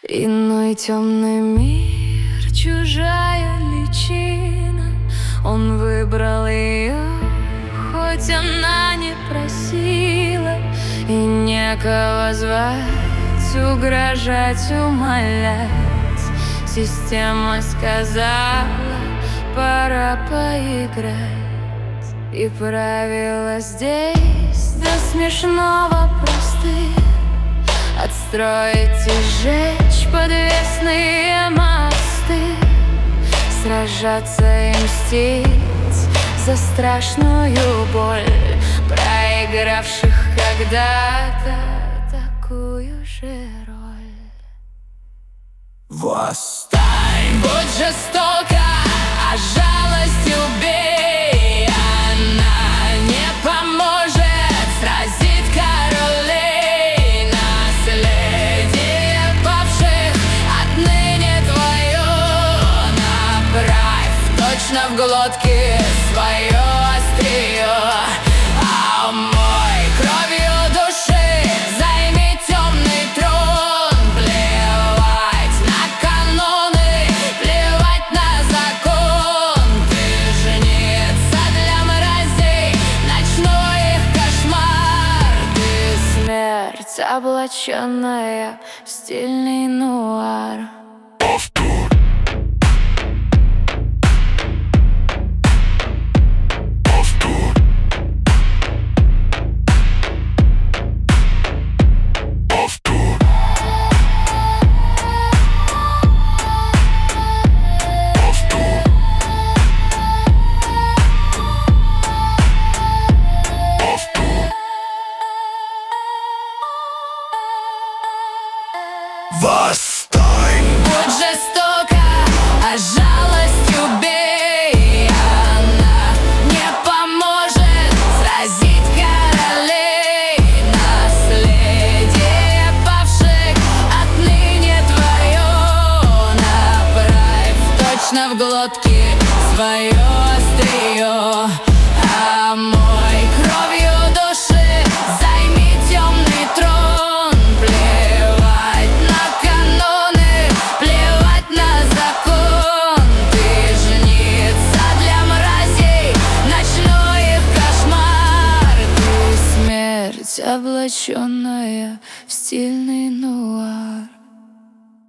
Иной темный мир, чужая личина. Он выбрал ее, хоть она не просила. И некого звать, угрожать, умолять. Система сказала, пора поиграть. И правила здесь до смешного просты. Отстроить и сжечь подвесные мосты, сражаться и мстить за страшную боль проигравших когда-то такую же роль. Восстань! Будь жестока, а жалость убей. Она не поможет сразить королей. Наследие павших отныне твое. Направь точно в глотки свое острие. А мой кровью души займи темный трон. Плевать на каноны, плевать на закон. Ты жнеца для мразей, ночной их кошмар. Ты Смерть, облаченная в стильный нуар. Восстань! Будь жестока, а жалость убей. Она не поможет сразить королей. Наследие павших отныне твое. Направь точно в глотки свое острие. А мой кровью души займи темный трон. Плевать на каноны, плевать на закон. Ты жнеца для мразей, ночной их кошмар. Ты смерть, облаченная в стильный нуар.